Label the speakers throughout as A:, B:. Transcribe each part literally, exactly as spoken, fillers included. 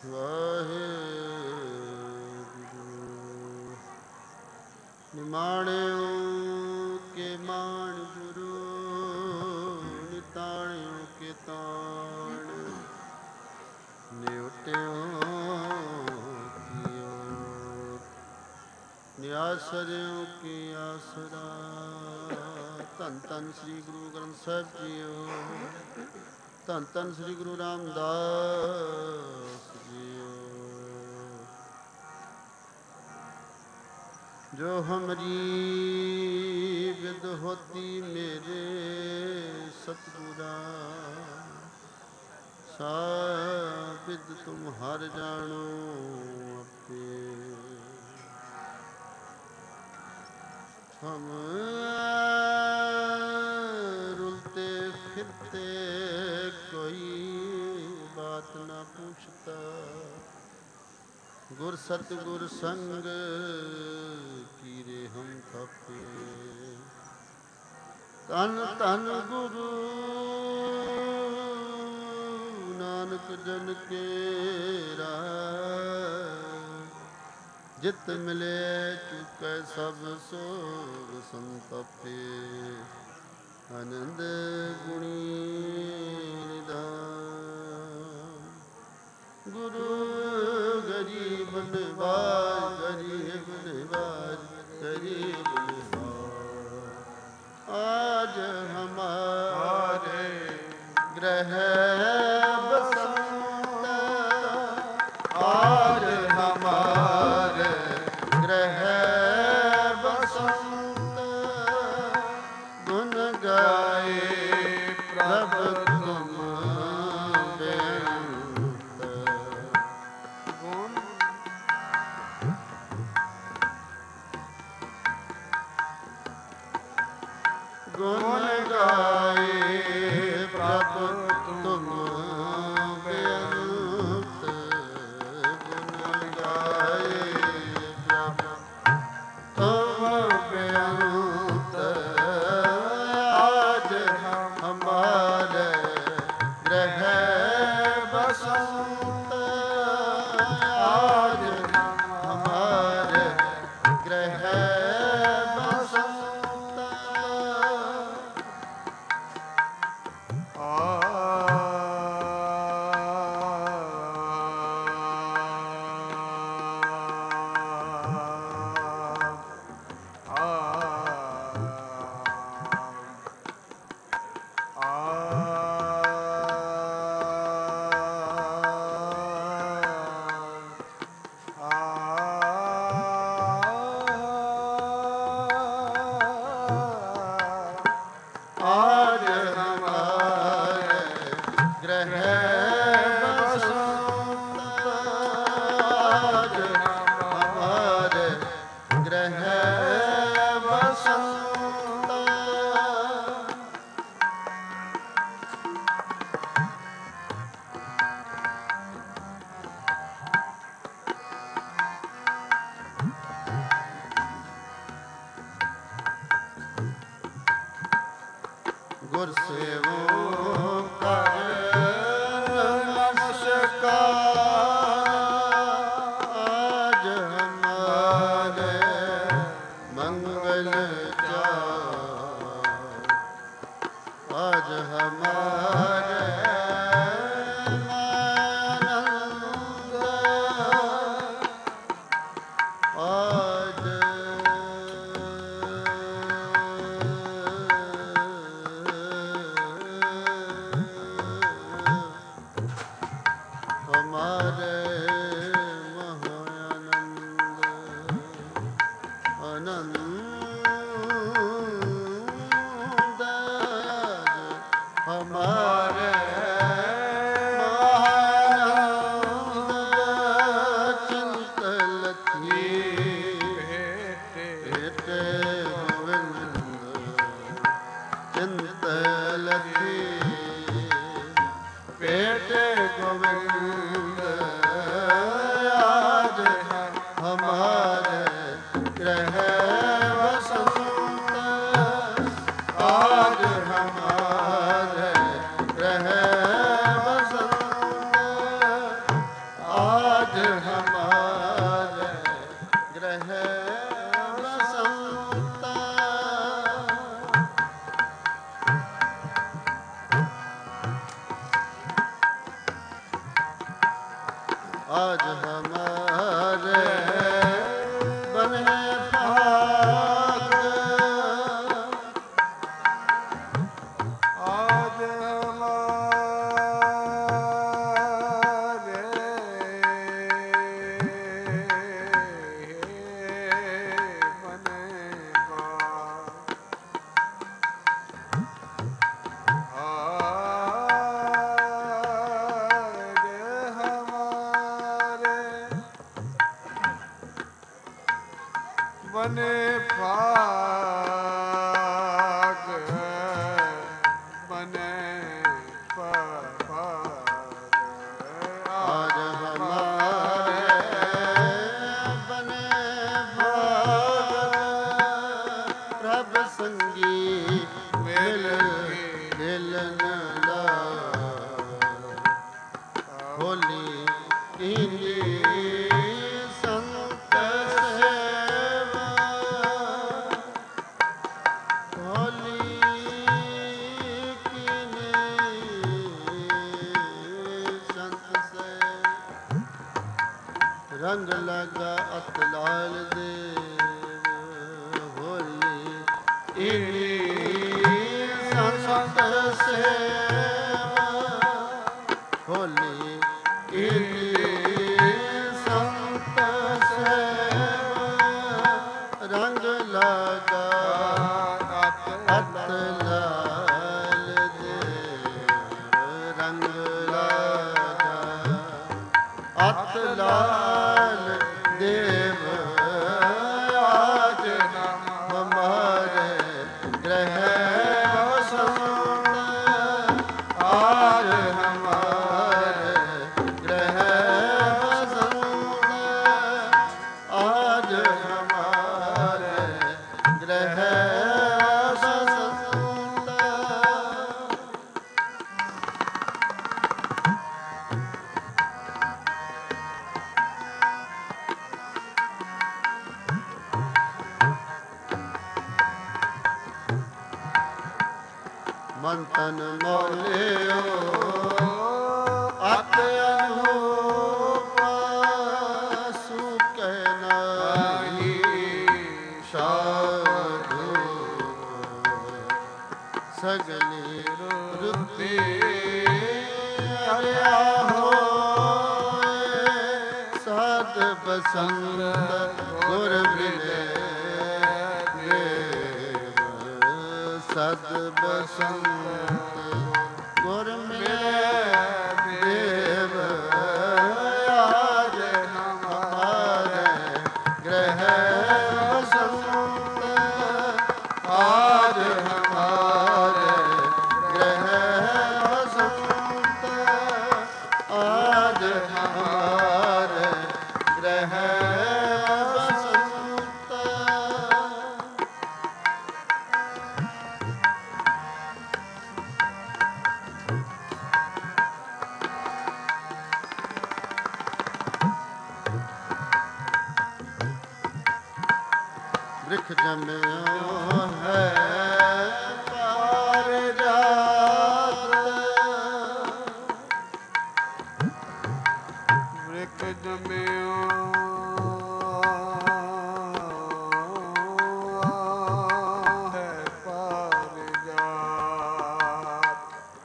A: ਵਾਹਿਗੁਰੂ ਨਿਮਾਣਿਓ ਕੇ ਮਾਣ ਗੁਰੂ ਨਿਤਾਣਿਓ ਕੇ ਤਾਣ ਨਿਉਟਿਓ ਕੀਓ ਨਿਆਸਰਿਓ ਕੀ ਆਸਰਾ। ਧੰਨ ਧੰਨ ਸ੍ਰੀ ਗੁਰੂ ਗ੍ਰੰਥ ਸਾਹਿਬ ਜੀਓ। ਧੰਨ ਧੰਨ ਸ੍ਰੀ ਗੁਰੂ ਰਾਮਦਾਸ ਜੀਓ। ਜੋ ਹਮਰੀ ਵਿਦ ਹੋਤੀ ਮੇਰੇ ਸਤਿਗੁਰਾ ਸਾਬਿਦ ਤੁਮ ਹਰ ਜਾਣੋ ਆਪੇ। ਹਮ ਰੁਲਤੇ ਫਿਰਤੇ ਕੋਈ ਬਾਤ ਨਾ ਪੁੱਛਤਾ। ਗੁਰ ਸਤਿਗੁਰ ਸੰਗ ਕੀਰੇ ਹਮ ਥਾਪੇ। ਧੰਨ ਧੰਨ ਗੁਰੂ ਨਾਨਕ ਜਨ ਕੇਰਾ ਜਿਤ ਮਿਲੇ ਚੁਕੈ ਸਭ ਸੋਗ ਸੰਤਾਪੇ। ਆਨੰਦ ਗੁਣੀ ਨਿਧਾਨ ਗੁਰੂ ਗਰੀਬ ਨਿਵਾਜ ਗਰੀਬ ਨਿਵਾਜ ਗਰੀਬ ਨਿਵਾਜ। ਆਜ ਹਮਾਰੇ ਗ੍ਰਹ ਬਸੰਤ ਆਜ ਹਮਾਰੇ ਗ੍ਰਹ ਬਸੰਤ ਗੁਣ ਗਾਏ ਪ੍ਰਭ ਤੁਮ ਬੇਅੰਤ। ਗੁਣ ਗੁਣ ਗਾਏ ਪ੍ਰਭ ਤੁਮ ਬੇਅੰਤ। ਗੁਣ ਗਾਏ ਪ੍ਰਭ ਤੁਮ ਬੇਅੰਤ। ਆਜ ਹਮਾਰੇ ਗ੍ਰਹ ਬਸੰਤ ਆਜ ਹਮਾਰੇ ਗ੍ਰਹ ਬਸੰਤ। ਆਜ ਹਮਾਰੇ ਗ੍ਰਹ ਬਸੰਤ ਆਜ ਹਮਾਰੇ ਗ੍ਰਹ ਬਸੰਤ। ਗੁਰ ਸੇਵੋ ਕਰ ਨਮਸਕਾਰ। ਆਜ ਹਮਾਰੇ ਮੰਗਲ ਚਾਰ ਆਜ ਹਮਾਰੇ ਆਨੰਦ ਆਜ हमारे महानंद आनंद हमारे महानंद। चिंतलती भेटे गोविंद चिंतलती भेटे गोविंद। आज हमारे गृह बसंत आज हमारे आज हमारे बने भाग,
B: आज हमारे बने भाग, आज हमारे बने भाग, बने भाग,
A: आज हमारे बने भाग, प्रभ संगी मिल मिलन होली कीनी संत सेवा, होली कीनी संत सेवा, रंग लगा अतलाल देव, होली कीनी संत सेवा, होली संत सेवा, रंग लगा अत लाल देव, रंग लगा अत लाल देव, आज हमारे ग्रह बसंत, आज हमारे ग्रह बसंत, आज हमारे ग्रह बसंत। मन तन मोलियो अत अनूप, सुके नाही साधु, सगली रुद्धि हरिया होए, साध बसंत गुर मिले देव, सद बसंत गुर मिले देव, आज हमारे ग्रह बसंत, आज हमारे ग्रह बसंत, आज हमारे ग्रह बसंत। वृक्ष जम्यो है पारिजात,
B: वृक्ष जम्यो है पारिजात,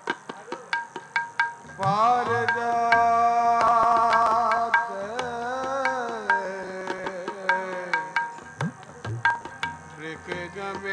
B: पारिजात वृक्ष जम्यो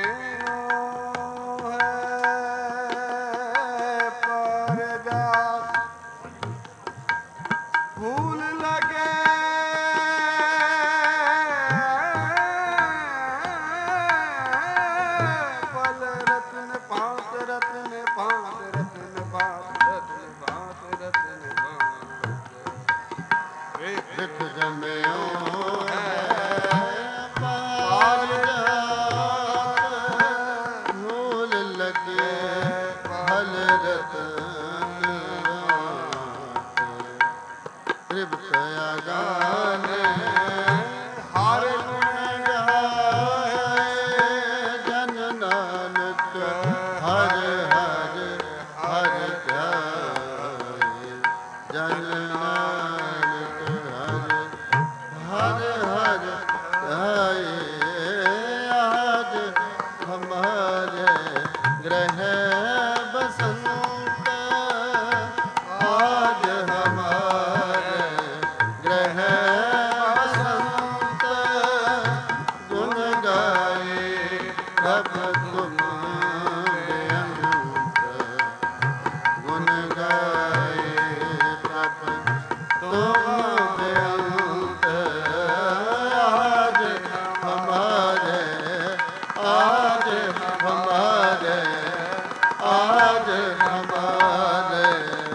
A: ਗੁਣ ਗਾਏ ਪ੍ਰਭ ਤੁਮ ਬੇਅੰਤ ਆਜ ਹਮਾਰੇ ਆਜ ਹਮਾਰੇ ਆਜ ਹਮਾਰੇ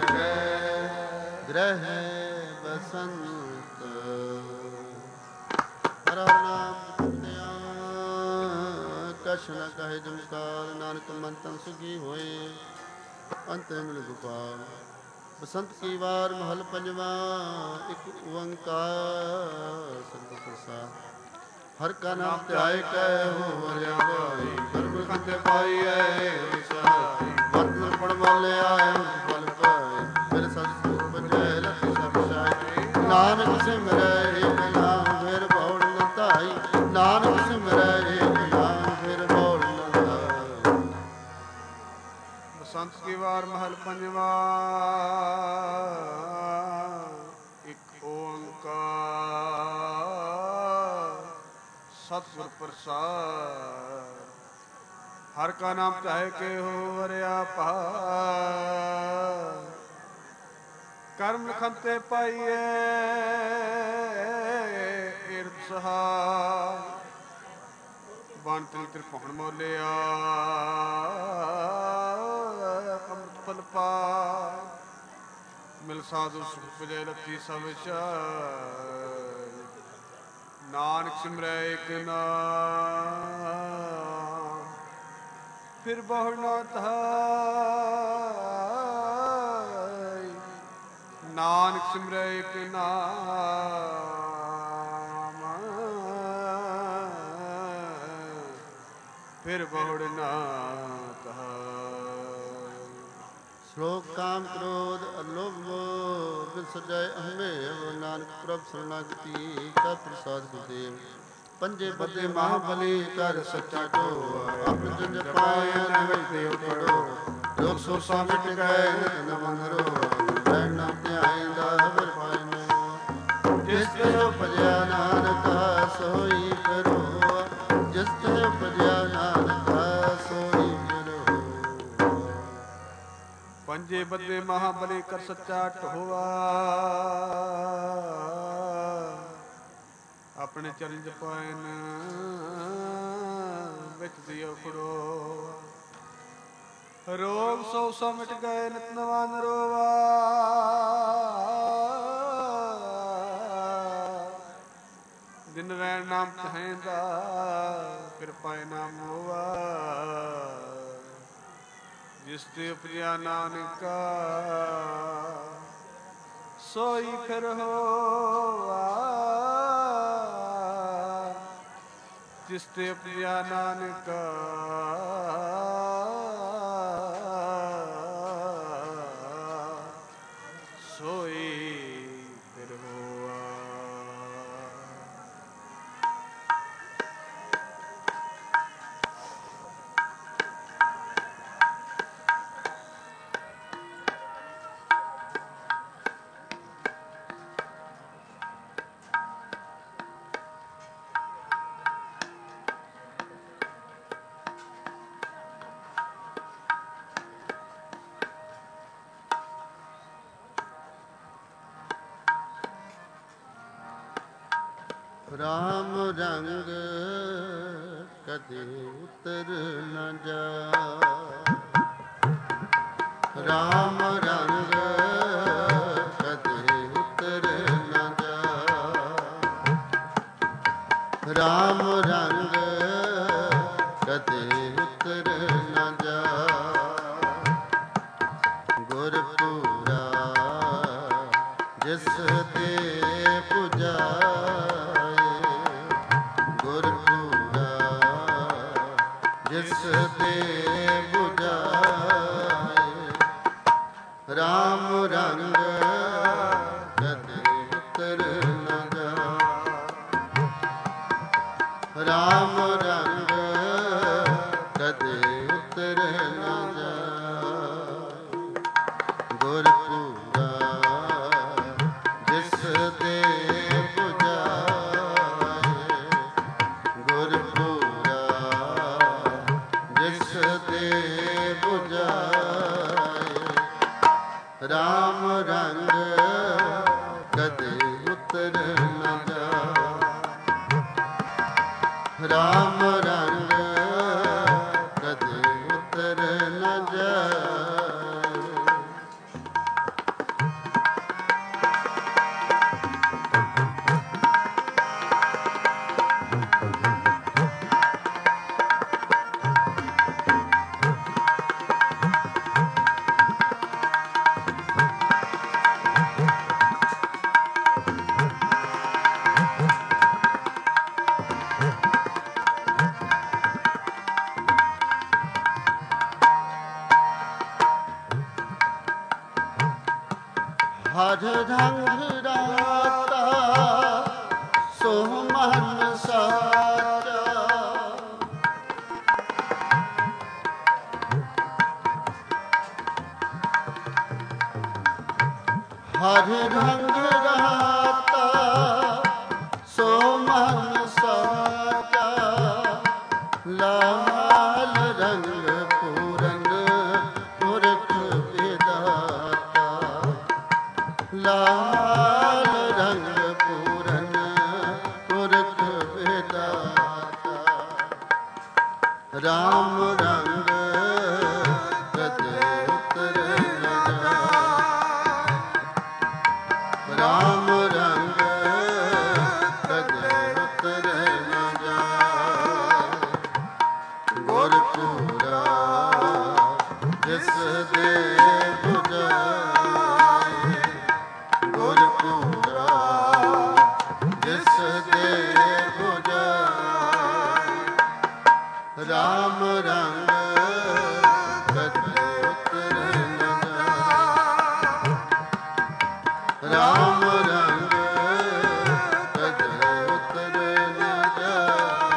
A: ਗ੍ਰਹਿ ਬਸੰਤ ਹਰ ਨਾਮ ਜਪਦਿਆਂ ਕਛ ਨ ਕਹੇ ਜਮਕਾਰ ਨਾਨਕ ਮਨ ਤਨ ਸੁਖੀ ਹੋਏ ਅੰਤ ਮਿਲ ਗੋਪਾਲ ਬਸੰਤ ਕੀ ਵਾਰ ਮਹਲ ਪੰਜਵਾ ਇੱਕ ਓੰਕਾਰ ਸਤਿ ਪ੍ਰਸਾਦ ਹਰ ਕਾ ਨਾਮ ਧਿਆਏ ਕੈ ਹੋ ਹਰਿਆ ਭਾਈ ਧਰਮ ਖੰਤੇ ਪਾਈਐ ਵਿਸਾਈ ਵਰਤਨ ਪੜ ਵਾਲੇ ਆਏ ਫਲ ਪਾਏ ਫਿਰ ਸਤ ਉਪਜੈ ਲਖਿ ਸਭ ਸਾਈ ਨਾਨਕ ਸਿਮਰੈ ਏਕ ਨਾਮ ਫਿਰ ਭਉ ਨ ਧਾਈ ਨਾਨਕ ਸਿਮਰੈ ਏਕ ਨਾਮ ਫਿਰ ਭਉ ਨ ਧਾਈ
B: ਬਸੰਤ ਕੀ ਵਾਰ ਮਹਲ ਪੰਜਵਾ ਇੱਕ ਓੰਕਾਰ ਸਤਿਗੁਰ ਪ੍ਰਸਾਦ ਹਰ ਕਾ ਨਾਮ ਚਾਹੇ ਕੇ ਹੋ ਹਰਿਆ ਭਾਰ ਕਰਮ ਲਖੰਤੇ ਪਾਈਏ ਈਰਤ ਸਹਾਰ ਬਨ ਤ੍ਰਿ ਤ੍ਰਿਭੁਵਨ ਮੋਲਿਆ ਅੰਮ੍ਰਿਤ ਫਲ ਪਾਰ ਮਿਲ ਸਾਧੂ ਸੁਖ ਪੁਜੈ ਲੱਤੀ ਸਭ ਸ਼ਾਇ ਨਾਨਕ ਸਿਮਰੈ ਏਕ ਨਾਮ ਫਿਰ ਬਹੁ ਨਾ ਧਾਇ ਨਾਨਕ ਸਿਮਰੈ ਏਕ ਨਾਮ ਫਿਰ ਬਹੁ ਨਾ ਧਾਇ
A: ਸ਼ਲੋਕ ਕਾਮ ਕ੍ਰੋਧ ਅਲੋਭ ਮੋਹ ਬਿਨ ਸਜਾਏ ਅਹਮੇ ਨਾਨਕ ਪ੍ਰਭ ਸਰਨਾਗਤੀ ਕਾ ਪ੍ਰਸਾਦ ਗੁਰਦੇਵ ਪੰਜੇ ਬੱਦੇ ਮਹਾਬਲੀ ਕਰ ਸੱਚਾ ਢੋ ਆਪਨ ਜਨ ਪਾਇਆ ਨਿਵਜ ਦੇਵ ਪੜੋ ਲੋਕ ਸੋ ਸਾ ਮਿਟ ਗਏ ਨਿਤ ਨਮਨ ਰੋ ਬੈਣ ਨਾ ਧਿਆਇਂਦਾ ਹਰ ਪਾਇ ਨੋ ਜਿਸ ਤੇ ਉਪਜਿਆ ਨਾਨਕਾ ਸੋਈ ਕਰੋ ਜਿਸ ਤੇ ਉਪਜਿਆ ਨਾਨਕਾ ਸੋਈ ਕਰੋ
B: ਪੰਜੇ ਬੱਦੇ ਮਹਾਬਲੀ ਕਰ ਸੱਚਾ ਢੋਆ ਆਪਣੇ ਚਰਨ ਜਪਾਇਨ ਵਿੱਚ ਦਿਓ ਖੜੋ ਰੋਗ ਸੋ ਸੋ ਮਿਟ ਗਏ ਨਿਤ ਨਵਾ ਨਰੋਵਾ ਦਿਨ ਰੈਣ ਨਾਮ ਤਹੈਂਦਾ ਫਿਰ ਪਾਏ ਨਾਮ ਹੋਵਾ ਜਿਸ ਤੇ ਉਪਜਿਆ ਨਾਨਕਾ ਸੋਈ ਫਿਰ ਹੋਆ ਜਿਸ ਤੇ ਉਪਜਿਆ ਨਾਨਕਾ ਸੋਈ ਫਿਰ ਹੋਆ
A: ਰਾਮ ਰੰਗ ਕਦੇ ਉਤਰ ਨ ਜਾ ਰਾਮ ਰੰਗ ਕਦੇ ਉਤਰ ਨ ਜਾ ਰਾਮ ਰੰਗ ਕਦੇ ਉਤਰ ਨ ਜਾ ਗੁਰਪੂਰਾ ਜਿਸ ਤੇ ਪੁਜਾਏ ਗੁਰਪੂਰਾ ਜਿਸ ਤੇ ਬੁਝਾਏ ਰਾਮ ਰੰਗ ਕਦੇ ਉਤਰ ਨ ਜਾ ਰਾਮ ਰੰਗ ਕਦੇ ਉਤਰ ਨ ਜਾ ਗੁਰਪੂਰਾ ਜਿਸ ਤੇ ਰਾਮ ਰੰਗ ਕਦੇ ਉਤਰ ਨ ਜਾਏ। ਰਾਮ ਰੰਗ ਕਦੇ ਉਤਰ ਨ ਜਾਏ। ਹਰ ਰੰਗ ਰਾਤਾ ਸੋ ਮਨ ਸਾਚਾ। ਹਰ ਰੰਗ ਰਾਤਾ ਸੋ ਮਨ ਸਾਚਾ। ਲਾਲ ਰੰਗ ਪੂਰਨ ਪੁਰਖ ਵਿਦਾਤਾ। ਲਾਲ ਰੰਗ ਪੂਰਨ ਪੁਰਖ ਵਿਦਾਤਾ। ਰਾਮ ਰੰਗ ਕਦੇ ਉਤਰ ਨ ਜਾਏ। ਰਾਮ ਰੰਗ ਕਦੇ ਉਤਰ ਨ ਜਾਏ। ਗੁਰ ਪੂਰਾ ਜਿਸ ਦੇ ਬੁਝਾਏ। ਗੁਰ ਪੂਰਾ ਜਿਸ ਦੇ ਬੁਝਾਏ। ਰਾਮ ਰੰਗ ਕਦੇ ਉਤਰ ਨ ਜਾਏ। ਰਾਮ ਰੰਗ ਕਦੇ ਉਤਰ ਨ ਜਾਏ।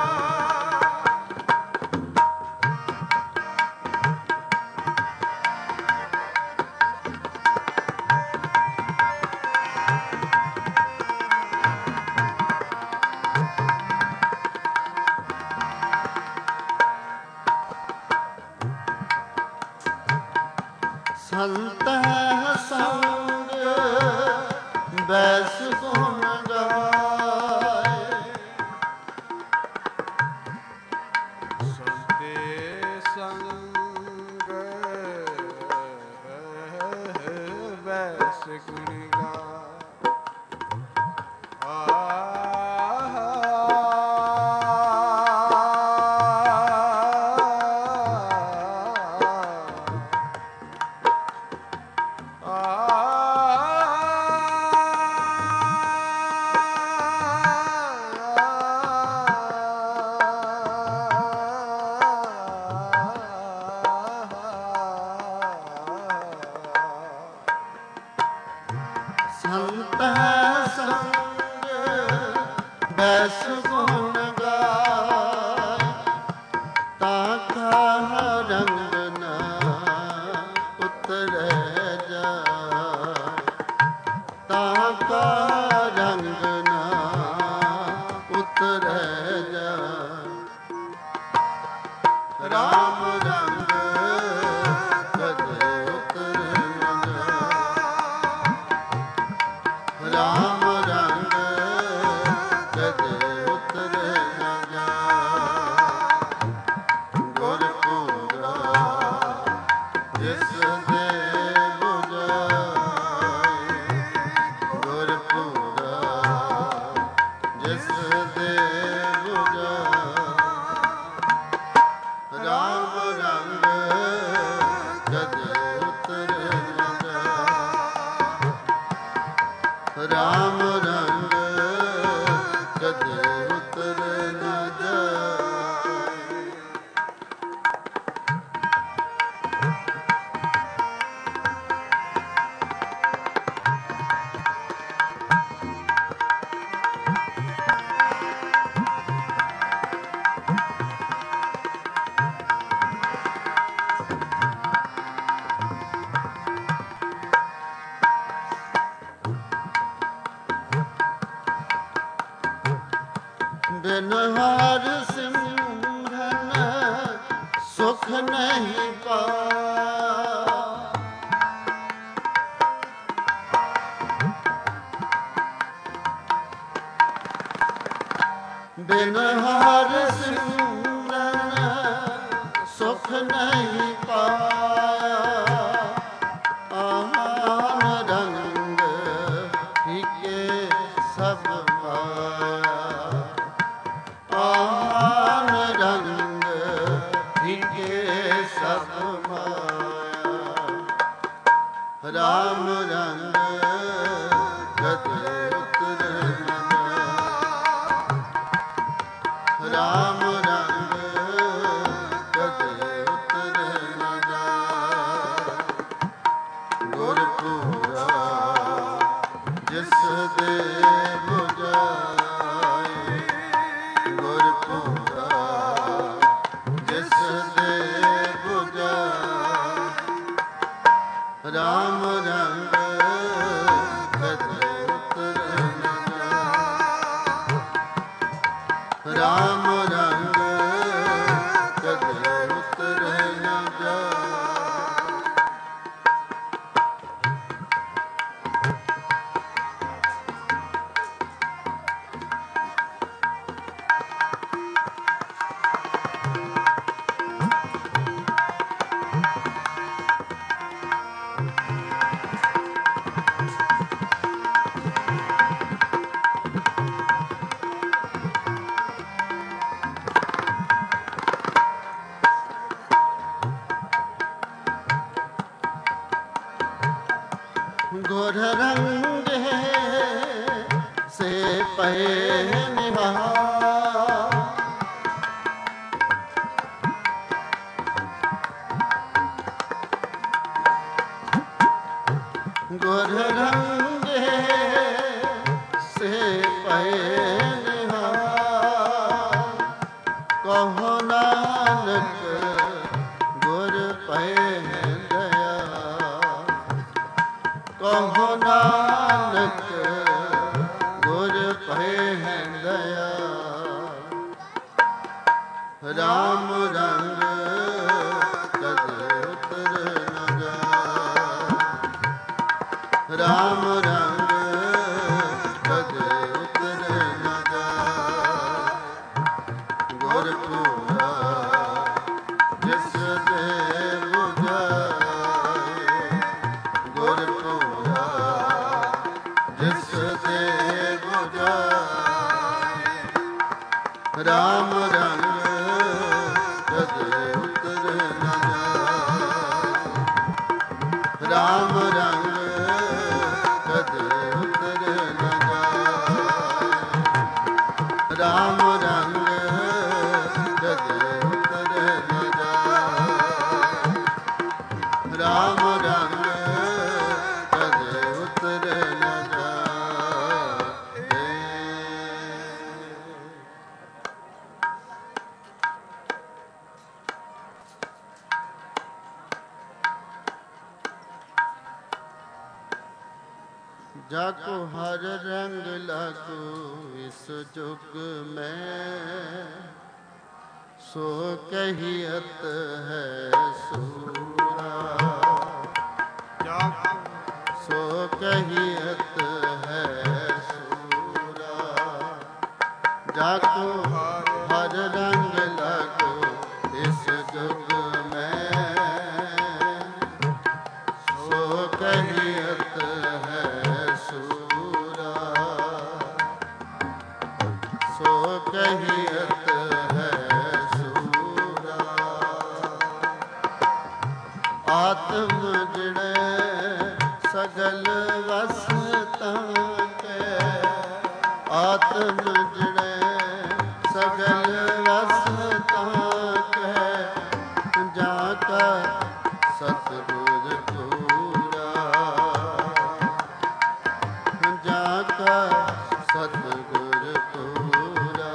A: ਸੰਤ ਸੰਗ ਬੈਸ ਗੁਣ ਗਾਏ।
B: ਸੰਤੇ ਸੰਗ ਬੈਸ ਗੁਣ ਗਾਏ।
A: ਸੰਤ ਸੰਗ ਬੈਸ ਗੁਣ ਗਾਏ। ਤਾਂ ਕਾ ਰੰਗ ਨਾ ਉਤਰੈ ਜਾਏ। ਤਾਂ ਕਾ ਰੰਗ ਨਾ ਉਤਰੈ ਜਾਏ। ਰਾਮ ਰੰਗ ਕਦੇ ਉਤਰ ਨ ਜਾਏ। ਰਾਮ ਰੰਗ ਕਦੇ ਉਤਰ ਨ ਜਾਏ। ਗੁਰ ਪੂਰਾ ਜਿਸ ਦੇ ਬੁਝਾਏ। ਗੁਰ ਪੂਰਾ ਜਿਸ ਦੇ ਬੁਝਾਏ। ਰਾਮ ਰੰਗ ਕਦੇ ਉਤਰ ਨ ਜਾਏ। ਰਾਮ ਰੰਗ ਕਦੇ ਉਤਰ ਨ ਜਾਏ। ਬਿਨ ਹਰਿ ਸਿਮਰਨ ਸੁਖ ਨਹੀਂ ਪਾਇਆ। ਬਿਨ ਹਰ ਸਿਮਰਨ ਸੁਖ ਨਹੀਂ ਪਾਇਆ। ਆਨ ਰੰਗ ਫਿਕੇ ਸਭ ਮਾਇਆ। ਆਨ ਰੰਗ ਫਿਕੇ ਸਭ ਮਾਇਆ। ਰਾਮ ਰੰਗ ਕਦੇ ਉਤਰ ਨ ਜਾਏ। ਰਾਮ ਰੰਗ ਕਦੇ ਉਤਰ ਨ ਜਾਏ। ਗੁਰਪੂਰਾ ਜਿਸ ਦੇ ਬੁਝਾਏ। ਗੁਰਪੂਰਾ ਜਿਸ ਦੇ ਬੁਝਾਏ। ਰਾਮ ਰੰਗ ਕਦੇ ਉਤਰ ਨ ਜਾਏ। ਰਾਮ ਰੰਗ ਕਦੇ ਉਤਰ ਨ ਜਾਏ। ਗੁਰ ਰੰਗੇ ਸੇ ਪਏ ਨਿਹਾਲ। ਗੁਰ ਰੰਗੇ ਸੇ ਪਏ ਨਿਹਾਲ। ਕਹੋ ਨਾਨਕ ਗੁਰ ਪਏ ਦਇਆਲ। ਕਹੋ ਨਾਨਕ ਗੁਰ ਪਏ ਦਇਆਲ। ਰਾਮ ਰੰਗ ਕਦੇ ਉਤਰ ਨ ਜਾਏ। ਰਾਮ ਰੰਗ ਕਦੇ ਉਤਰ ਨ ਜਾਏ। ਗੁਰਪੂਰਾ ਜਿਸ ਦੇ ਬੁਝਾਏ। ਗੁਰਪੂਰਾ ਜਿਸ ਦੇ ਬੁਝਾਏ। ਰਾਮ ਰੰਗ ਕਦੇ ਉਤਰ ਨ ਜਾਏ। ਰਾਮ ਰੰਗ ਕਦੇ ਉਤਰ ਨ ਜਾਏ। ਰਾਮ ਰੰਗ ਕਦੇ ਉਤਰ ਨ ਜਾਏ। ਰਾਮ ਰੰਗ ਕਦੇ ਉਤਰ ਨ ਜਾਏ। ਜਾਕੋ ਹਰ ਰੰਗ ਲਾਗੋ ਇਸ ਜੁਗ ਮੈਂ। ਸੋ ਕਹੀਅਤ ਹੈ ਸੂਰਾ। ਸੋ ਕਹੀਅਤ ਹੈ ਸੂਰਾ। ਜਾਕੋ ਹਰ ਰੰਗ ਲਾਗੋ ਇਸ ਜੁਗ ਮੈਂ। ਸੋ ਕਹੀਅਤ ਹੈ ਸੂਰਾ। ਸੋ ਕਹੀਅਤ ਹੈ ਸੂਰਾ। ਆਤਮ ਜੜੈ ਸਗਲ ਵਸਤਾਂ ਕੈ। ਆਤਮ ਜੜੈ ਸਗਲ ਵਸਤਾਂ ਕੈ। ਜਾ ਕਾ ਸਤਿਗੁਰ ਪੂਰਾ। ਜਾ ਕਾ ਸਤਿਗੁਰ ਪੂਰਾ।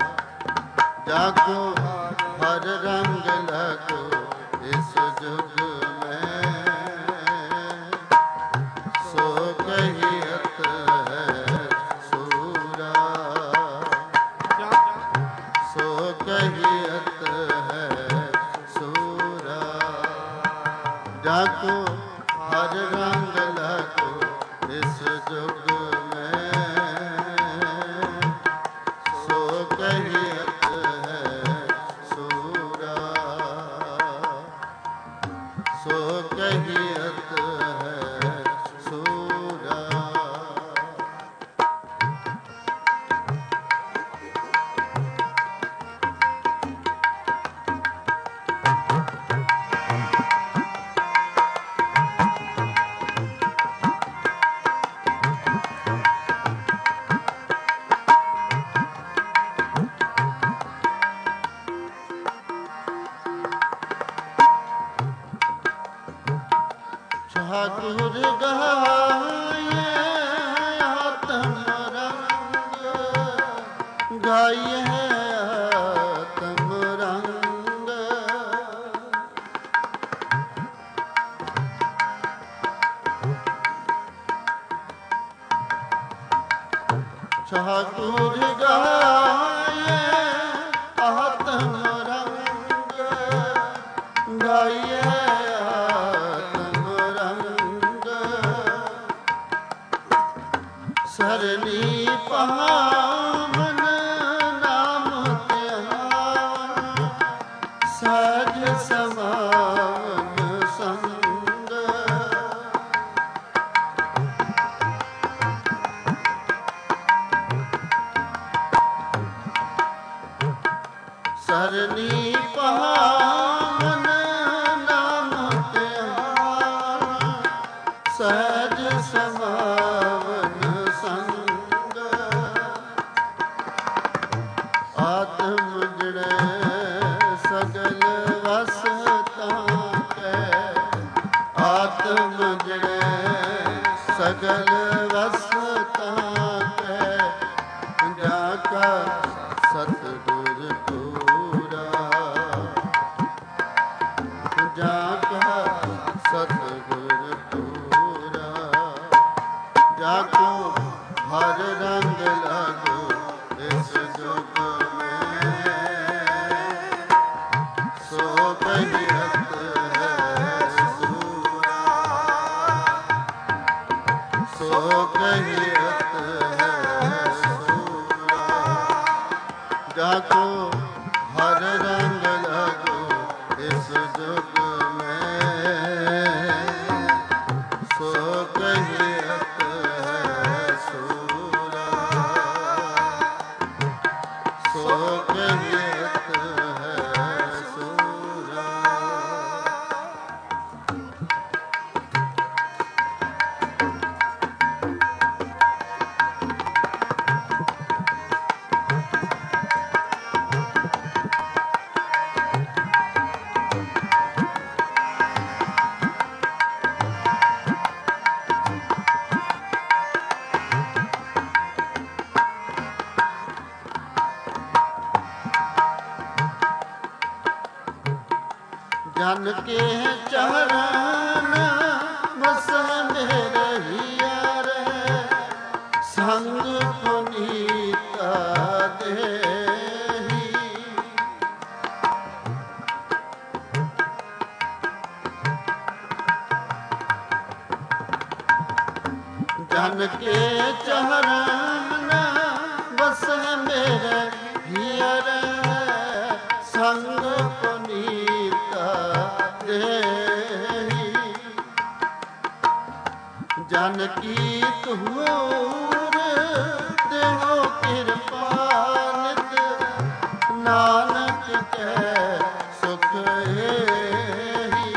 A: ਜਾਕੋ ਹਰ ਰੰਗ ਲਾਗੋ ਇਸ ਜੁਗ ਮੈਂ। ਸੋ ਕਹੀਅਤ ਹੈ ਸੂਰਾ। ਠਾਕੁਰ ਗਾਏ ਆਤਮ ਰੰਗ, ਗਾਏ ਆਤਮ ਰੰਗ। ਠਾਕੁਰ ਗਾਏ ਆਤਮ ਰੰਗ, ਗਾਏ ਸਰਨੀ ਪਾਵਨ ਨਾਮ ਧਿਆਨ, ਸਜ ਸਮਾਵਨ ਸੰਗ। ਸਰਨੀ ਪਾਵਨ ਨਾਮ ਧਿਆਨ, ਸਜ ਸਮਾਵਨ ਸੰਗ। ਆਤਮ ਜੜੈ ਸਗਲ ਵਸ ਤਾਕੈ, ਆਤਮ ਜੜੈ ਸਗਲ ਵਸ ਤਾਕੈ। ਜਾ ਕਾ ਸਤਿਗੁਰ ਪੂਰਾ, ਜਾ ਕਾ ਸਤਿਗੁਰ ਪੂਰਾ। ਜਾ ਕੋ ਹਰ ਰੰਗ ਲਾਗੋ ਇਸ ਜੁਗ ਮੈਂ, ਸੋ ਕਹੀਅਤ ਹੈ ਸੂਰਾ, ਸੋ ਕਹੀਅਤ ਹੈ ਸੂਰਾ। ਜਾ ਕੋ ਹਰ ਰੰਗ ਲਾਗੋ ਇਸ ਜੁਗ ਮੈਂ, ਸੋ ਕਹੀਅਤ ਹੈ ਸੂਰਾ, ਸੋ ਕਹੀਅਤ ਹੈ ਸੂਰਾ। ਜਨ ਕੇ ਚਰਨ ਵਸਨੇ ਰਹੀਆ ਰੇ, ਸੰਗ ਪੁਨੀਤਾ ਦੇਹੀ। ਜਨ ਕੇ ਚਰਨ ਵਸਨੇ ਰਹੀਆ ਰੇ, ਸੰਗ ਪੁਨੀਤਾ ਦੇਹੀ। ਜਨ ਕੀ ਤੂਰ ਦੇਹੋ ਕਿਰਪਾ ਨਿਤ, ਨਾਨਕ ਕੈ ਸੁਖ ਏਹੀ।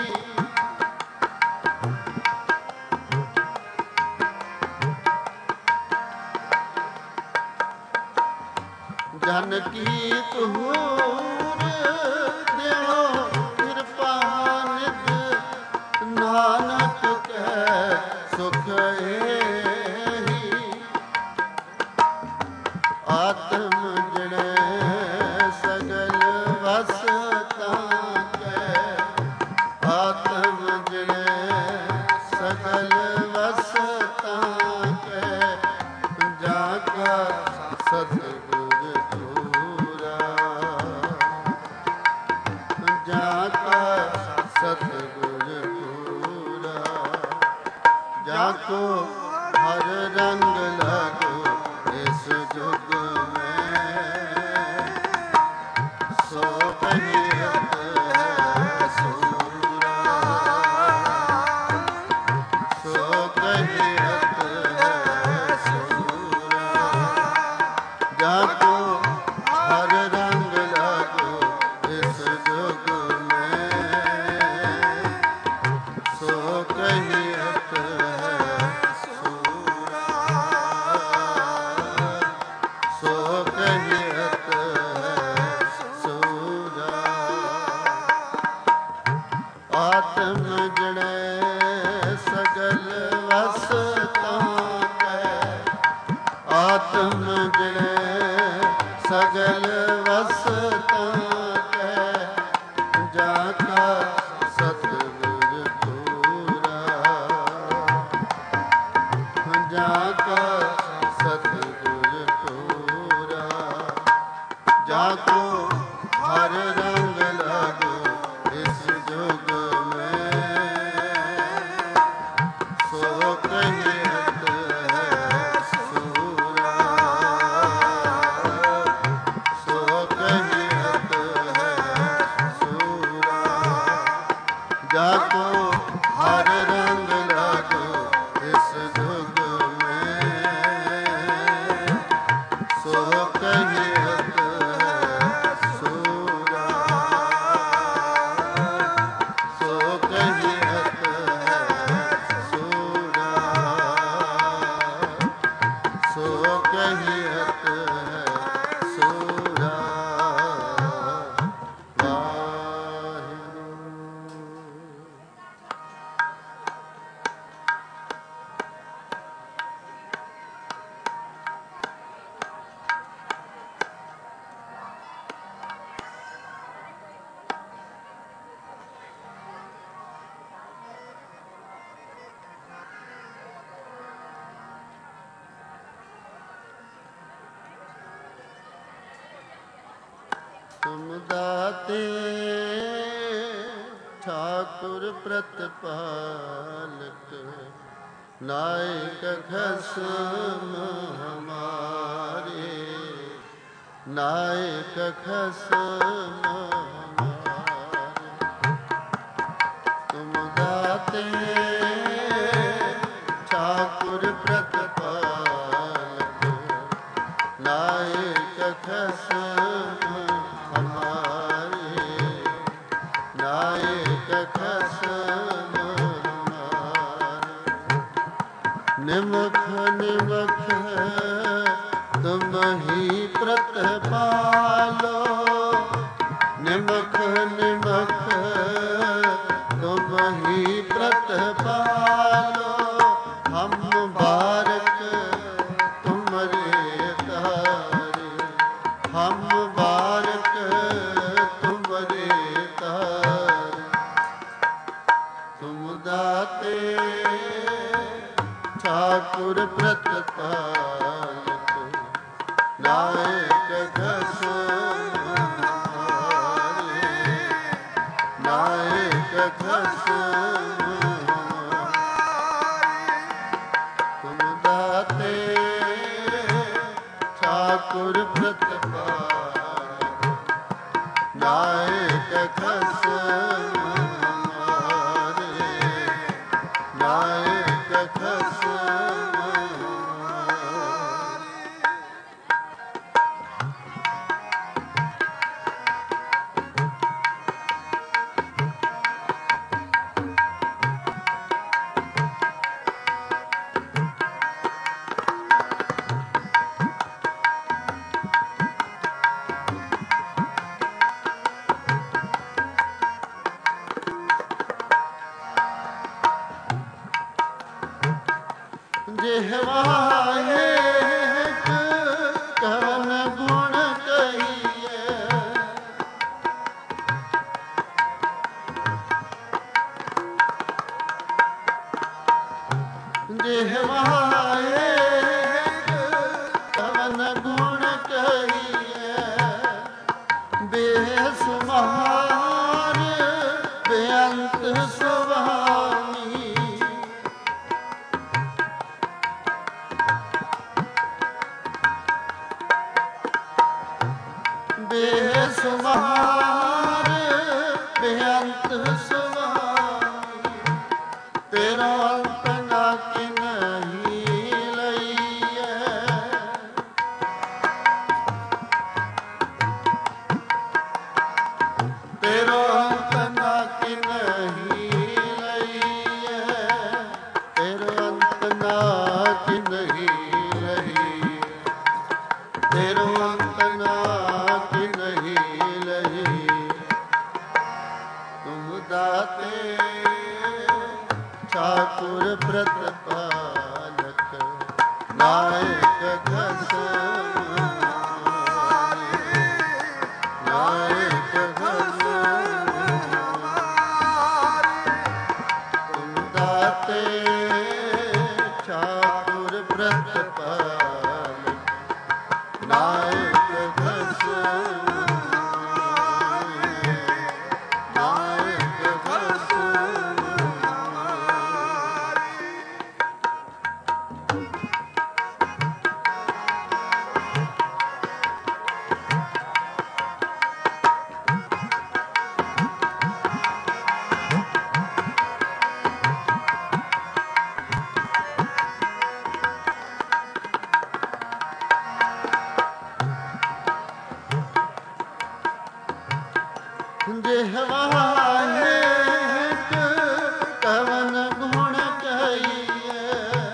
A: ਜਨ ਕੀ ਤੂਰ ਦੇਹੋ ਕਿਰਪਾ ਨਿਤ, ਨਾਨਕ ਕੈ ਸੁਖ ਏਹੀ। ਆਤਮ ਜੜੈ ਸਗਲ ਵਸ ਤਾਕੈ, ਆਤਮ ਜੜੈ ਸਗਲ ਵਸ ਤਾਕੈ। ਜਾ ਕਾ ਸਤਿਗੁਰ ਪੂਰਾ, ਜਾ ਕਾ ਸਤਿਗੁਰ ਪੂਰਾ। ਜਾ ਕੋ ਹਰ ਰੰਗ ਲਾਗੋ ਇਸ ਜੁਗ ਮੈਂ, ਸੋ ਕਹੀਅਤ ਹੈ ਸੂਰਾ, ਸੋ ਕਹੀਅਤ ਹੈ ਸੂਰਾ। ਜਾ ਕੋ ਹਰ ਰੰਗ ਲਾਗੋ ਇਸ ਜੁਗ ਮੈਂ, ਸੋ ਕਹੀਅਤ ਹੈ ਸੂਰਾ, ਸੋ ਤੁਮ ਦਾਤੇ ਠਾਕੁਰ ਪ੍ਰਤਪਾਲਕ, ਨਾਇਕ ਖਸਮ ਹਮਾਰੇ, ਨਾਇਕ ਖਸਮ ਹਮਾਰੇ। ਤੁਮ ਦਾਤੇ ਠਾਕੁਰ ਪ੍ਰਤਪਾਲਕ, ਨਾਇਕ ਖਸਮ ਹਮਾਰੇ, ਨਾਇਕ ਖਸਮ ਹਮਾਰੇ। ਨਿਮਖ ਨਿਮਖ ਤੁਮ ਹੀ ਪ੍ਰਤਪਾਲੋ, ਨਿਮਖ ਨਿਮਖ ਤੁਮ ਹੀ ਪ੍ਰਤਪਾਲੋ। ਹਮ ਬਾਰਕ ਤੁਮਰੇ ਤਾਰੇ, ਹਮ ਬਾਰਕ ਤੁਮਰੇ ਤਾਰੇ। ਤੁਮ ਦਾਤੇ ਠਾਕੁਰ ਪ੍ਰਤਪਾਲਕ, ਨਾਇਕ ਖਸਮ ਹਮਾਰੇ, ਨਾਇਕ ਖਸਮ ਹਮਾਰੇ। ਤੁਮ ਦਾਤੇ ਠਾਕੁਰ ਪ੍ਰਤਪਾਲਕ, ਨਾਇਕ ਖਸਮ ਹਮਾਰੇ, ਨਾਇਕ ਖਸਮ ਹਮਾਰੇ। ਜਿਹਵਾਏ ਕਵਨ ਗੁਣ ਕਹੀਏ, ਜਿਹਵਾਏ ਕਵਨ ਗੁਣ ਕਹੀਏ। ਬੇਸੁਮਾਰ ਬੇਅੰਤ ਸੁਭਾਵੀ, ਬੇਸੁਮਾਰ ਬੇਅੰਤ ਸੁਭਾਵੀ। ਤੇਰਾ ਅੰਤ ਨਾ ਕਿਨਹੀ ਲਈਐ, ਤੇਰਾ ਅੰਤ ਨਾ ਕਿਨਹੀ ਲਈਐ, ਤੇਰਾ ਅੰਤ ਨਾ ਕਿਨਹੀ ਲਈਐ, ਤੇਰਾ ਅੰਤ ਨਾ ਕਿਨਹੀ ਲਈਐ। ਤੁਮ ਦਾਤੇ ਠਾਕੁਰ ਪ੍ਰਤਪਾਲਕ, ਨਾਇਕ ਖਸਮ ਹਮਾਰੇ, ਨਾਇਕ ਖਸਮ ਹਮਾਰੇ। ਤੁਮ ਦਾਤੇ ਠਾਕੁਰ ਪ੍ਰਤਪਾਲਕ, ਨਾਇਕ ਖਸਮ ਹਮਾਰੇ, ਨਾਇਕ ਖਸਮ ਹਮਾਰੇ। ਜਿਹਵਾਏ ਕਵਨ ਗੁਣ ਕਹੀਏ,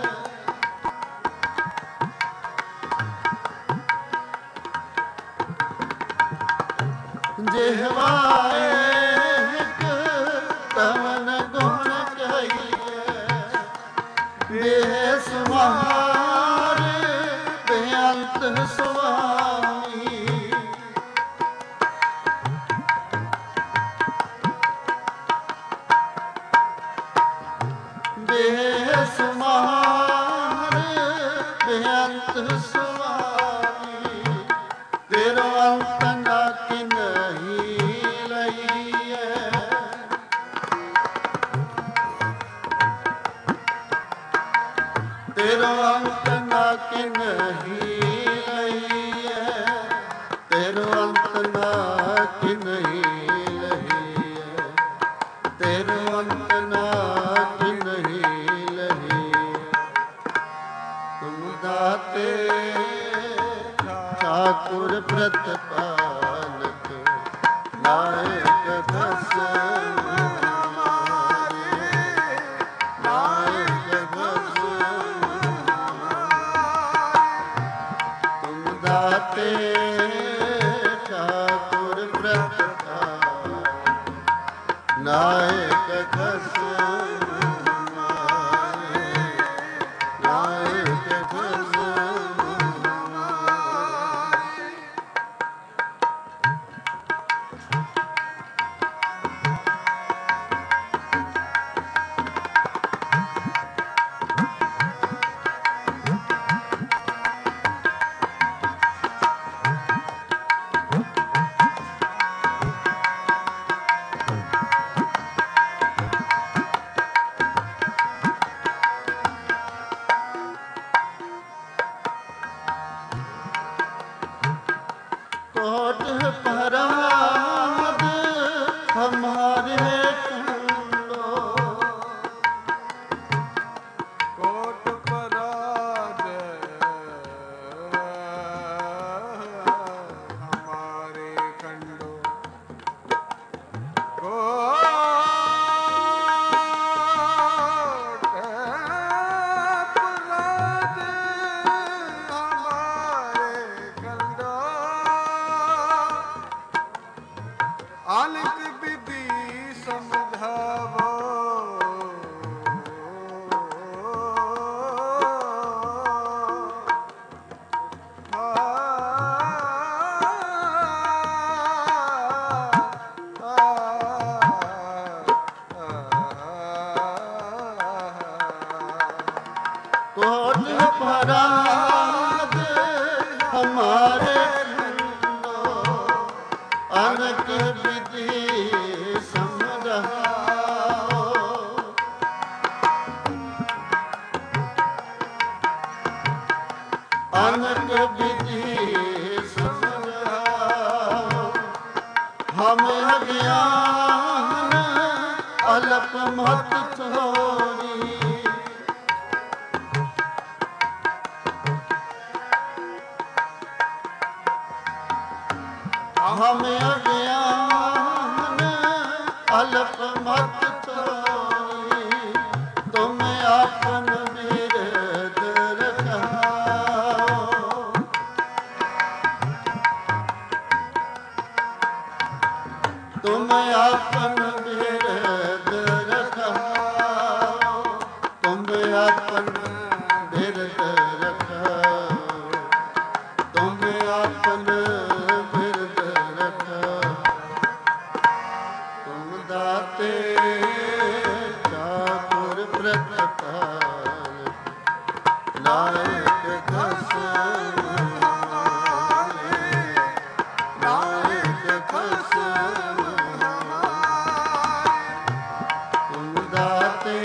A: ਜਿਹਵਾਏ ਕਵਨ ਗੁਣ ਕਹੀਏ। ਬੇਸੁਮਾਰ ਬੇਅੰਤ ਸੁਭਾਵੀ, ਬੇਸੁਮਾਰ ਬੇਅੰਤ ਸੁਭਾਵੀ। ਤੇਰਾ ਅੰਤ ਨਾ ਕਿਨਹੀ ਤੇਰਾ ਅੰਤ ਨਾ ਕਿਨਹੀ ਲਈਐ, ਤੇਰਾ ਅੰਤ ਨਾ ਕਿਨਹੀ ਲਈਐ, ਤੇਰਾ ਅੰਤ ਨਾ ਕਿਨਹੀ ਲਈਐ। ਤੁਮ ਦਾਤੇ ਠਾਕੁਰ ਪ੍ਰਤਪਾਲਕ, ਨਾਇਕ ਦਸਮ ਠਾਕੁਰ ਪ੍ਰਤਪਾਲਕ, ਨਾਇਕ ਦਸਮ ਮਾਰੇ, ਨਾਇਕ ਦਸਮ ਮਾਰੇ। कोट पराग हमारे कंडो,
B: कोट पराग हमारे कंडो, कोट पराग हमारे कंडो, आलिक विधि समझावो,
A: कोट पराग हमारे कंडो, अनक विधि समझाओ, अनक विधि समझाओ। हम अज्ञान अल्प मत छोड़ी, हम अज्ञान अल्प मत छोड़ी, तुम आपन बिरद रखाओ, तुम आपन बिरद रखाओ, तुम आपन बिरद रखाओ, तुम आपन बिरद रखाओ। तुम दाते ठाकुर प्रतपालक, नायक दसम मारे, नायक दसम मारे। तुम दाते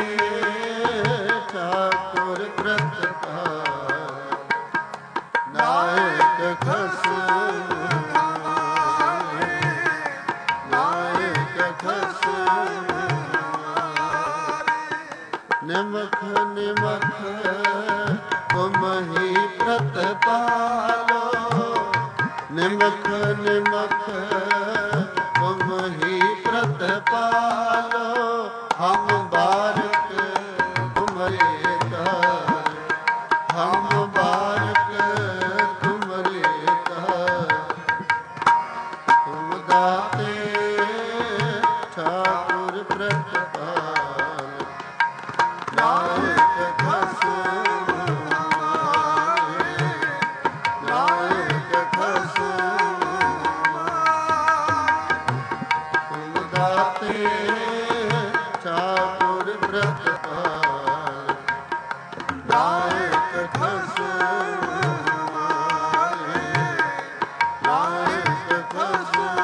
A: ठाकुर प्रतपालक, नायक दसम मारे, नायक दसम मारे। निमख निमख तुम ही प्रतपालो, निमख निमख तुम ही प्रतपालो। हम बारक तुम्हारे तार, हम बारक तुम्हारे तार। तुम दाते ठाकुर प्रतपालक, नायक दसम मारे, नायक दसम मारे। तुम दाते ठाकुर प्रतपालक, नायक दसम मारे, नायक दसम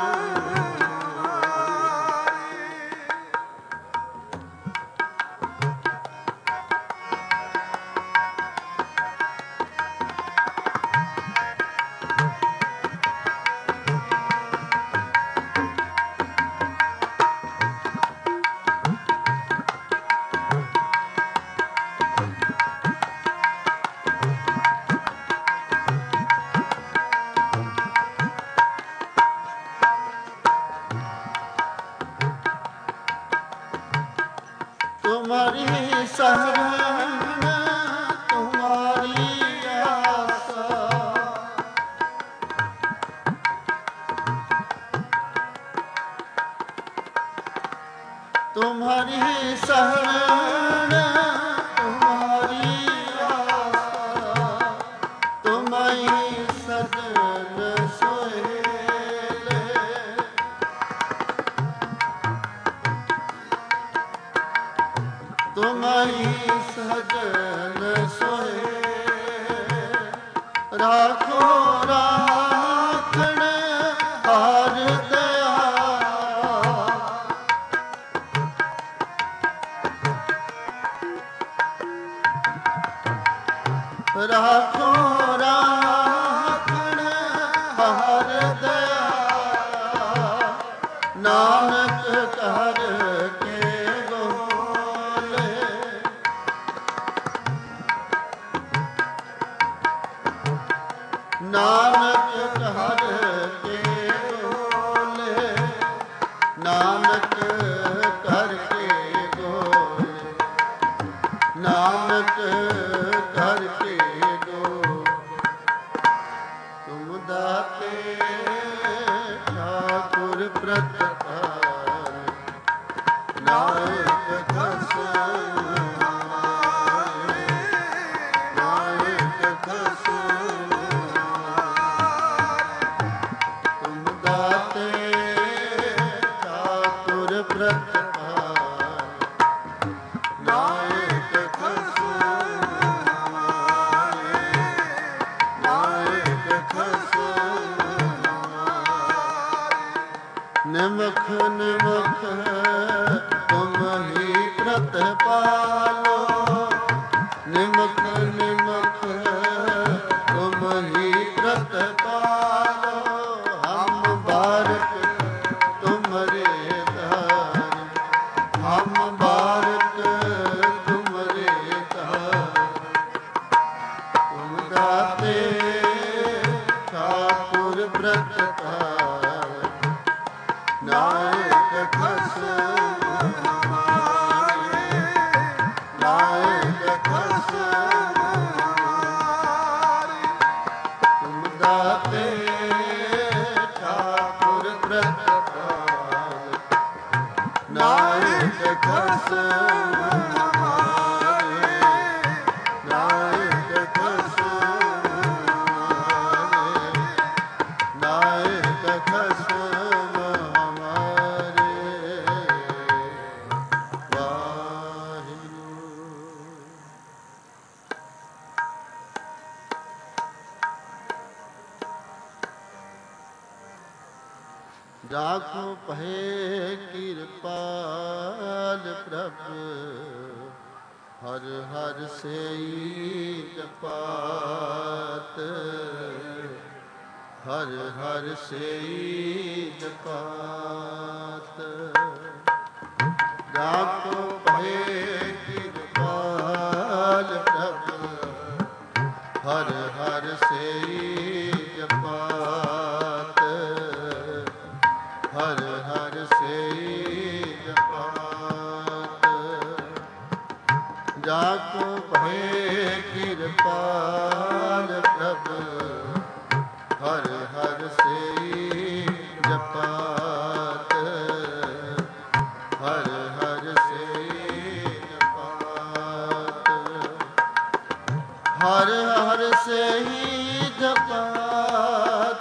A: मारे। ਸਜਨ ਸੋਏ ਰਾਖੋ ਰਾਖਣ ਹਰ ਦਇਆ ਰਾਖੋ ਰਾਖਣ ਹਰ ਦਇਆ ਨਾਨਕ ਕਰ ਕੇ ਬੋਲੇ ਨਾਨਕ ਕਰ ਕੇ ਬੋਲੇ ਨਾਨਕ ਕਰਕੇ ਬੋਲੇ ਨਾਨਕ ਕਰਕੇ ਗੋ ਤੁਮ ਦਾਤੇ ਠਾਕੁਰ ਪ੍ਰਤਪਾਲ ਨਾਨਕ ਖਸਮ ਨਾਨਕ ਖਸਮ ਤੁਮ ਦਾਤੇ ਠਾਕੁਰ ਪ੍ਰਤਪਾਲ ਨਾਨਕ ਖਸਮ ਨਾਨਕ ਖਸਮ ਨਿਮਖ ਨਿਮਖ ਤੁਮ ਹੀ ਪ੍ਰਤਪਾਲੋ ਨਿਮਖ ਨਿਮਖ ਤੁਮ ਹੀ ਪ੍ਰਤਪਾਲੋ ਹਮ ਬਾਰਕ ਤੁਮਰੇ ਧਾਰ ਹਮ ਬਾਰਕ ਤੁਮਰੇ ਧਾਰ ਤੁਮ ਦਾਤੇ ਠਾਕੁਰ ਪ੍ਰਤਪਾਲ ਨਾਨਕ ਖਸਮ ਨਾਨਕ ਖਸਮ ਤੁਮ ਦਾਤੇ ਠਾਕੁਰ ਪ੍ਰਤਪਾਲ ਨਾਨਕ ਖਸਮ ਨਾਨਕ ਖਸਮ ਨਾਨਕ ਖਸਮ ਜਾਕੋ ਪਹਿ ਕਿਰਪਾਲ ਪ੍ਰਭ ਹਰ ਹਰ ਸੇਈ ਜਪਾਤ ਹਰ ਹਰ ਸੇਈ ਜਪਾਤ ਜਾਕੋ ਪਹਿ ਕਿਰਪਾਲ ਪ੍ਰਭ ਹਰ ਹਰ ਸੇਈ ਜਪਾਤ ਹਰ ਹਰ ਸੇਈ ਜਪਾਤ ਜਾਕੋ ਭਏ ਕਿਰਪਾਲ ਪ੍ਰਭ ਹਰ ਹਰ ਸੇਈ ਜਪਾਤ ਹਰ ਹਰ ਸੇਈ ਜਪਾਤ ਹਰ ਹਰ ਸੇਈ ਜਪਾਤ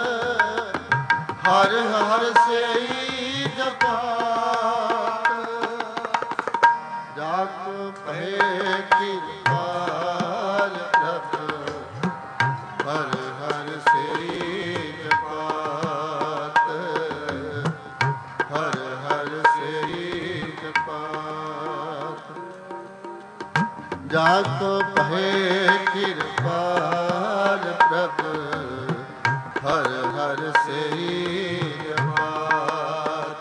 A: ਹਰ ਹਰ ਸੇਈ ਜਪਾਤ ਜਾਕੋ ਪਹਿ ਕਿਰਪਾਲ ਪ੍ਰਭ ਹਰ ਹਰ ਸੇਈ ਜਪਾਤ ਹਰ ਹਰ ਸੇਈ ਜਪਾਤ ਜਾਕੋ ਪਹਿ ਕਿਰਪਾਲ ਪ੍ਰਭ ਹਰ ਹਰ ਸੇਈ ਜਪਾਤ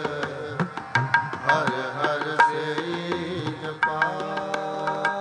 A: ਹਰ ਹਰ ਸੇਈ ਜਪਾਤ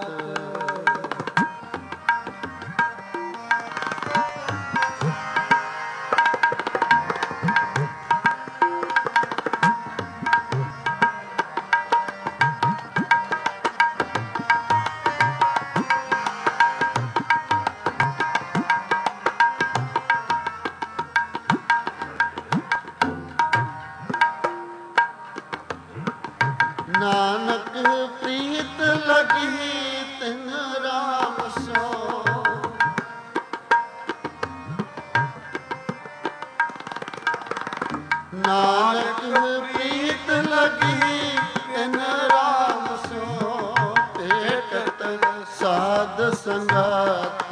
A: ਭੇਟਤ ਸਾਧ ਸੰਗਾਤ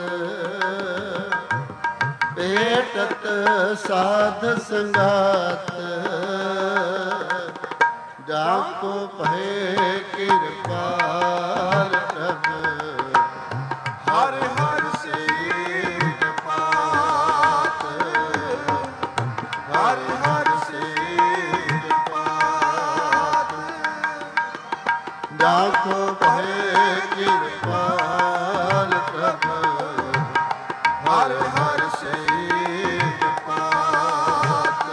A: ਭੇਟਤ ਸਾਧ ਸੰਗਾਤ ਜਾ ਕੋ ਭਏ ਕਿਰਪਾਲ ਪ੍ਰਭ ਹਰ ਹਰ ਸੇਵ ਪਾਤ ਹਰ ਹਰ ਸੇਵ ਪਾਤ ਜਾ ਕੋ ਭਏ ਕਿਰਪਾਲ ਪ੍ਰਭ ਹਰ ਹਰ ਸੇਵ ਪਾਤ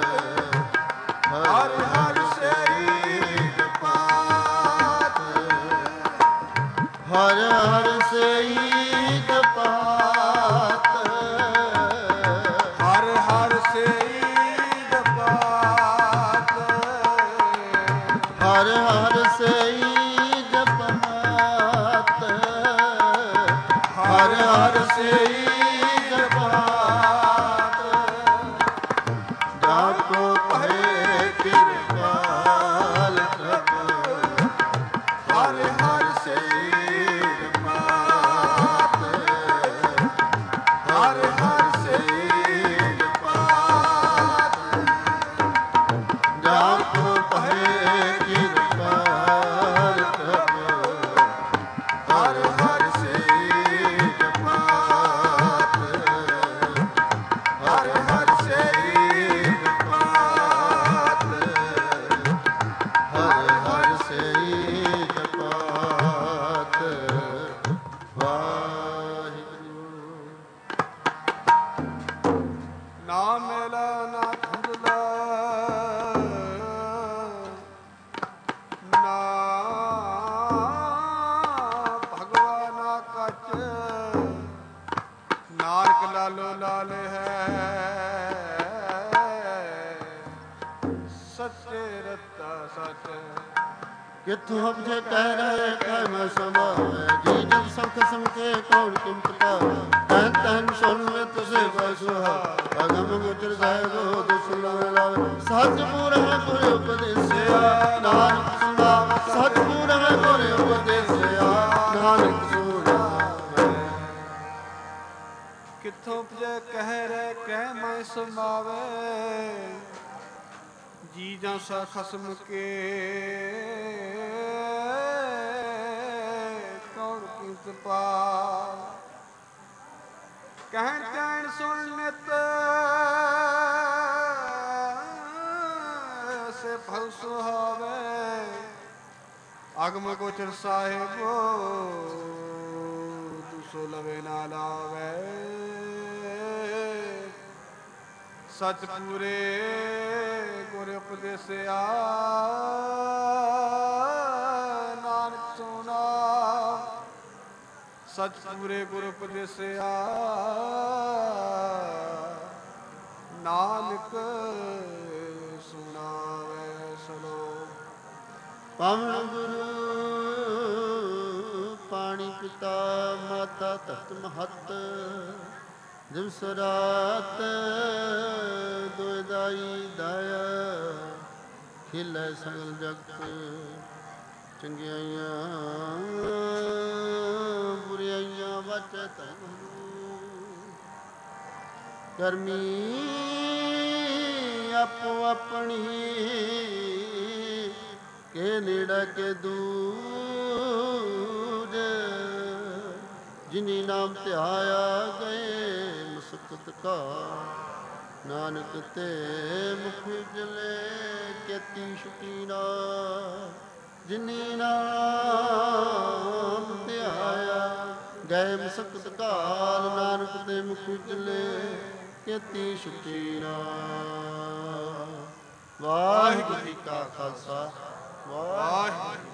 A: ਹਰ ਹਰ ਸੇਵ ਪਾਤ ਹਰ ਹਰ ਸੇਵ ਪਾਤ ਹਰ ਹਰ ਸੇਵ ਪਾਤ ਹਰ ਹਰ ਸੇਵ ਪਾਤ ਹਰ ਹਰ ਸੇਵ ਪਾਤ ਜਾ ਕੋ ਭਏ ਕਿਰਪਾਲ ਪ੍ਰਭ ਹਰ ਹਰ ਸੇਵ ਪਾਤ ਹਰ ਹਰ ਸੇਵ ਪਾਤ ਜਾ ਕੋ ਭਏ ਕਿਰਪਾਲ ਪ੍ਰਭ ਹਰ ਹਰ ਸੇਵ ਪਾਤ ਹਰ ਹਰ ਸੇਵ ਪਾਤ ਹਰ ਹਰ ਸੇਵ ਪਾਤ ਵਾਹਿਗੁਰੂ
B: ਨਾ ਮੇਲਾ ਨਾ ਧੁੰਦਲਾ ਨਾ ਭਗਵਾਨਾ ਕਚ ਨਾਨਕ ਲਾਲੋ ਲਾਲ ਹੈ ਸੱਚੇ ਰਤਾ ਸੱਚ
A: ਕਿਥੋਂ ਅਬਜੇ ਕਹਿ ਰਹੇ ਕਹਿ ਮੈਂ ਸਮਾਵੇ ਜੀ ਜਬ ਸਭ ਖਸਮ ਕੇ ਕੌਣ ਕਿਮਤ ਪਾਵੇ ਤਨ ਤਨ ਸੁਣ ਲੈ ਤੁਸੇ ਬਸੁਹਾ ਅਗਮ ਗੁਚਰ ਸਾਹਿਬੋ ਦੁਸਲਾ ਲਾਵੇ ਸੱਚ ਪੂਰਾ ਗੁਰ ਉਪਦੇਸਿਆ ਨਾਨਕ ਸੁਣਾ ਸੱਚ ਪੂਰਾ ਗੁਰ ਉਪਦੇਸਿਆ ਨਾਨਕ ਸੁਣਾ
B: ਕਿੱਥੋਂ ਉਪਜੈ ਕਹਿ ਰਹਿ ਕਹਿ ਮੈਂ ਸਮਾਵੇ ਜੀ ਜਾਂ ਸਾ ਖਸਮ ਕੇ ਕੌਣ ਕੀਤ ਪਾ ਕਹਿਣ ਚੈਣ ਸੁਣ ਨਿਤ ਸੇ ਫਲ ਸੁਹਾਵੇ ਅਗਮ ਗੋਚਰ ਸਾਹਿਬੋ ਤੁਸੋ ਲਵੇ ਨਾ ਲਾਵੇ ਸਚ ਪੂਰੇ ਗੁਰ ਉਪਦੇਸਿਆ ਨਾਨਕ ਸੁਣਾ ਸਚ ਪੂਰੇ ਗੁਰ ਉਪਦੇਸਿਆ ਨਾਨਕ ਸੁਣਾਵੇ ਸੁਣੋ
A: ਪਵਨ ਗੁਰੂ ਪਾਣੀ ਪਿਤਾ ਮਾਤਾ ਤਤ ਮਹਤ ਦਿਵਸ ਰਾਤ ਦੁਇ ਦਾਈ ਦਾਇਆ ਖਿਲੇ ਸਗਲ ਜਗਤ ਚੰਗਿਆਈਆਂ ਬੁਰਾਈਆਂ ਬਚੈ ਤੈਨੂੰ ਕਰਮੀ ਆਪੋ ਆਪਣੀ ਕੇ ਨੇੜਾ ਕੇ ਦੂਰ ਜਿਨੀ ਨਾਮ ਧਿਆਇਆ ਗਏ ਮੁਸਕਤ ਕਾ ਨਾਨਕ ਤੇ ਮੁਖ ਜਲੇ ਕੇਤੀ ਸ਼ਕੀਨਾ ਜਿਨੀ ਨਾਮ ਧਿਆਇਆ ਗਏ ਮੁਸਕਤ ਕਾਲ ਨਾਨਕ ਤੇ ਮੁਖ ਜਲੇ ਕੇਤੀ ਸ਼ਕੀਨਾ ਵਾਹਿਗੁਰੂ ਜੀ ਕਾ ਖਾਲਸਾ ਵਾਹਿਗੁਰੂ